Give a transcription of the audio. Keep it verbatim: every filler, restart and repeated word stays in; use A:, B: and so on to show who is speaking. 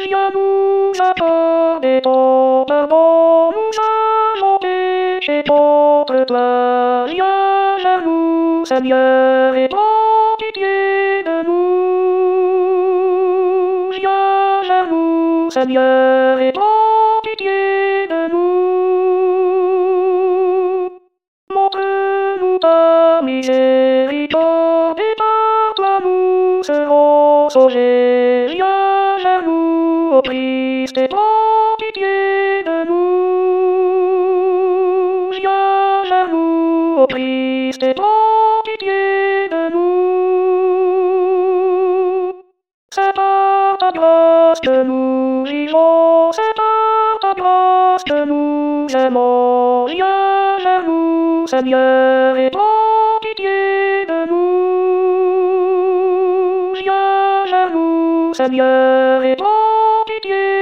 A: Viens nous accorder ton pardon, nous allons pécher contre toi. Viens vers nous, Seigneur, et prends pitié de nous. Viens vers nous, Seigneur, et prends pitié de nous. Montre-nous ta miséricorde, et par toi nous serons sauvés. Viens vers nous, ô Christ, et prends pitié de nous. Viens vers nous, ô Christ, et prends pitié de nous. C'est par ta grâce que nous vivons, c'est par ta grâce que nous aimons. Viens vers nous, Seigneur, et prends pitié de nous. Viens vers nous, Seigneur, et prends pitié